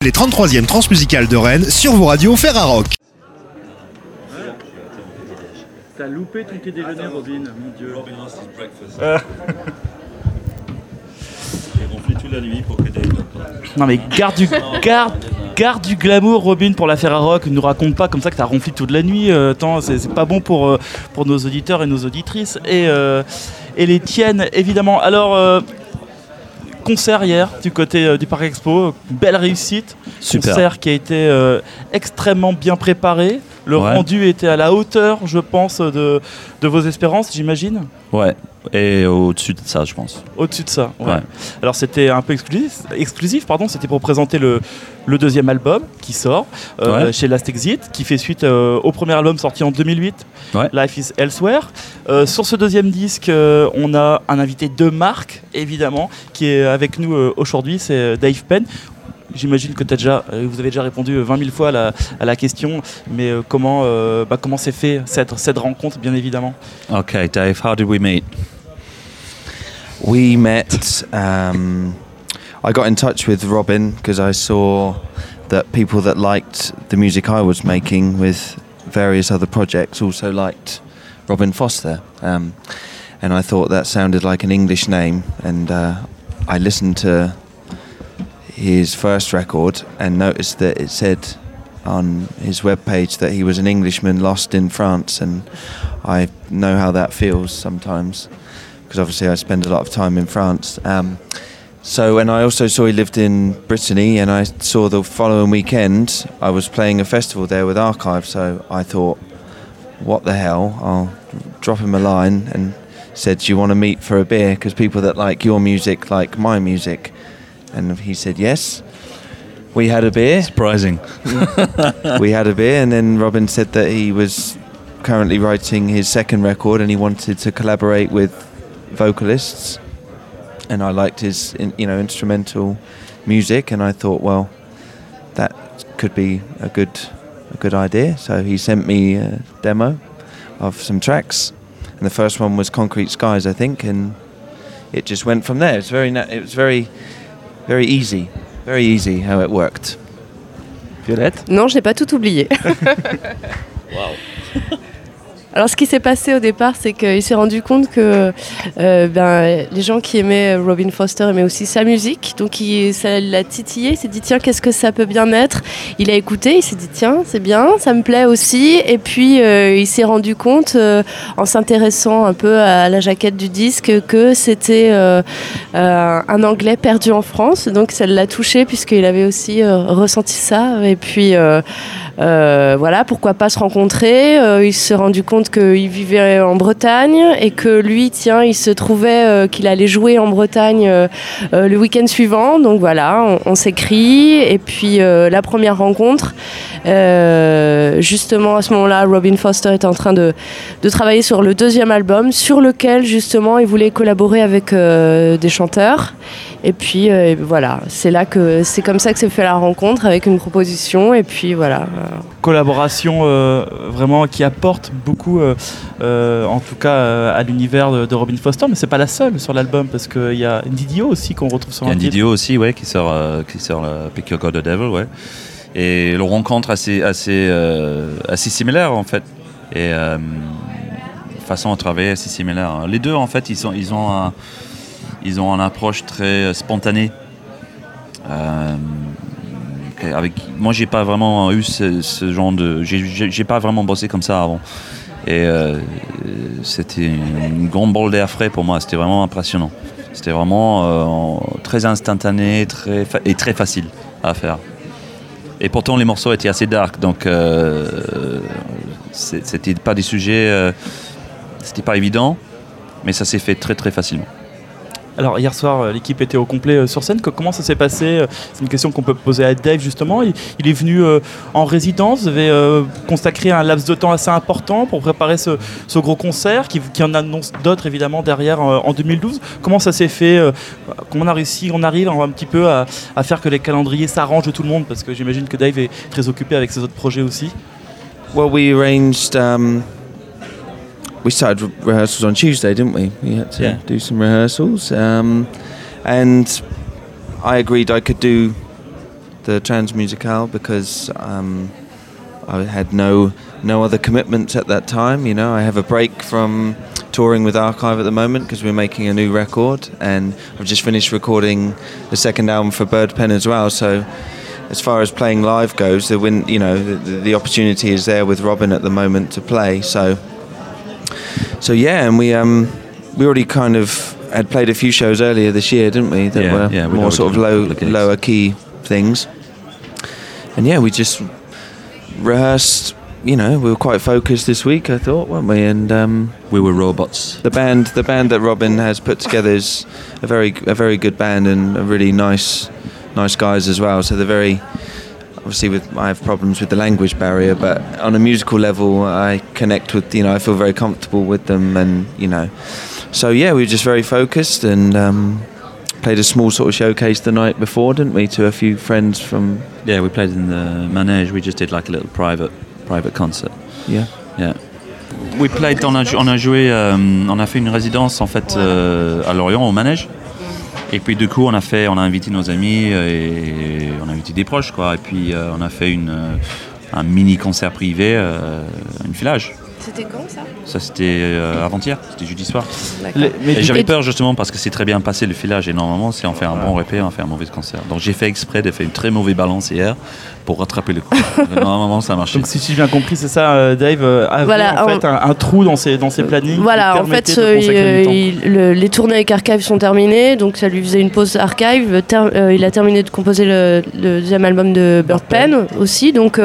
les 33e transmusicales de Rennes sur vos radios Ferrarock. T'as loupé ton petit déjeuner, Robin, mon Dieu. Robin lost his breakfast. J'ai ronflé toute la nuit pour que Dave Non mais garde du glamour, Robin, pour la Ferrarock. Ne nous raconte pas comme ça que t'as ronflé toute la nuit. C'est pas bon pour nos auditeurs et nos auditrices. Et les tiennes, évidemment. Alors, concert hier du côté du Parc Expo. Belle réussite. Super. Concert qui a été extrêmement bien préparé. Le rendu était à la hauteur, je pense, de vos espérances, j'imagine. Ouais, et au-dessus de ça, je pense. Au-dessus de ça, ouais. Ouais. Alors c'était un peu exclusif, c'était pour présenter le deuxième album qui sort chez Last Exit, qui fait suite au premier album sorti en 2008, Life is Elsewhere. Sur ce deuxième disque, on a un invité de marque, évidemment, qui est avec nous aujourd'hui, c'est Dave Penn. J'imagine que vous avez déjà répondu 20 000 fois à la question, mais comment s'est fait cette rencontre, bien évidemment? Okay, Dave, how did we meet? We met, I got in touch with Robin because I saw that people that liked the music I was making with various other projects also liked Robin Foster. And I thought that sounded like an English name, and I listened to his first record and noticed that it said on his webpage that he was an Englishman lost in France, and I know how that feels sometimes because obviously I spend a lot of time in France. And I also saw he lived in Brittany, and I saw the following weekend I was playing a festival there with Archive, so I thought, what the hell, I'll drop him a line and said, do you want to meet for a beer, because people that like your music like my music. And he said yes. We had a beer. Surprising. We had a beer, and then Robin said that he was currently writing his second record and he wanted to collaborate with vocalists. And I liked his, instrumental music, and I thought, well, that could be a good idea. So he sent me a demo of some tracks, and the first one was Concrete Skies, I think, and it just went from there. It was very easy how it worked. Violette? Non, je n'ai pas tout oublié. Alors, ce qui s'est passé au départ, c'est qu'il s'est rendu compte que les gens qui aimaient Robin Foster aimaient aussi sa musique. Donc, ça l'a titillé. Il s'est dit, tiens, qu'est-ce que ça peut bien être? Il a écouté, il s'est dit, tiens, c'est bien, ça me plaît aussi. Et puis, il s'est rendu compte, en s'intéressant un peu à la jaquette du disque, que c'était un anglais perdu en France. Donc, ça l'a touché, puisqu'il avait aussi ressenti ça. Et puis, voilà, pourquoi pas se rencontrer. Il s'est rendu compte qu'il vivait en Bretagne et que lui, il se trouvait qu'il allait jouer en Bretagne le week-end suivant. Donc voilà, on s'écrit. Et puis la première rencontre, justement à ce moment-là, Robin Foster était en train de travailler sur le deuxième album, sur lequel justement il voulait collaborer avec des chanteurs. Et puis voilà, c'est comme ça que s'est fait la rencontre, avec une proposition. Et puis voilà. Collaboration vraiment qui apporte beaucoup, en tout cas à l'univers de Robin Foster, mais c'est pas la seule sur l'album, parce qu'il y a Didio aussi qu'on retrouve sur un titre. Il y a Didio aussi, qui sort Pick Your God the Devil, et le rencontre assez similaire en fait, et façon de travailler assez similaire. Les deux en fait, ils ont une approche très spontanée. Moi, j'ai pas vraiment eu ce genre de. J'ai pas vraiment bossé comme ça avant. Et c'était une grande bolle d'air frais pour moi. C'était vraiment impressionnant. C'était vraiment très instantané et très facile à faire. Et pourtant, les morceaux étaient assez dark. Donc, c'était pas des sujets. C'était pas évident. Mais ça s'est fait très, très facilement. Alors hier soir, l'équipe était au complet sur scène. Comment ça s'est passé? C'est une question qu'on peut poser à Dave justement. Il est venu en résidence, vous avez consacré un laps de temps assez important pour préparer ce gros concert qui en annonce d'autres évidemment derrière en 2012. Comment ça s'est fait? Comment on a réussi, on arrive un petit peu à faire que les calendriers s'arrangent de tout le monde, parce que j'imagine que Dave est très occupé avec ses autres projets aussi. Well, we arranged... We started rehearsals on Tuesday, didn't we? We had to do some rehearsals. And I agreed I could do the Transmusicale, because I had no other commitments at that time. You know, I have a break from touring with Archive at the moment because we're making a new record, and I've just finished recording the second album for Birdpen as well. So as far as playing live goes, the opportunity is there with Robin at the moment to play. So yeah, and we already kind of had played a few shows earlier this year, didn't we? That were more sort of lower key things. And yeah, we just rehearsed. You know, we were quite focused this week, I thought, weren't we? And we were robots. The band that Robin has put together is a very good band, and a really nice guys as well. So they're very, obviously I have problems with the language barrier, but on a musical level I connect with, I feel very comfortable with them, and so yeah, we were just very focused, and played a small sort of showcase the night before, didn't we, to a few friends from... Yeah, we played in the Manège. We just did like a little private concert. Yeah. We played, on a joué, on a fait une résidence en fait à Lorient au Manège. Et puis du coup on a invité nos amis et on a invité des proches quoi. Et puis on a fait un mini concert privé, une filage. C'était quand ça ? Ça c'était avant-hier, c'était jeudi soir. Et j'avais peur justement parce que c'est très bien passé le filage, et normalement si on fait un bon répé, on fait un mauvais concert. Donc j'ai fait exprès de faire une très mauvaise balance hier pour rattraper le coup. Normalement ça a marché. Donc si j'ai bien compris, c'est ça, Dave avait en fait un trou dans ses plannings. Voilà, en fait les tournées avec Archive sont terminées, donc ça lui faisait une pause Archive. Il a terminé de composer le deuxième album de Birdpen aussi, donc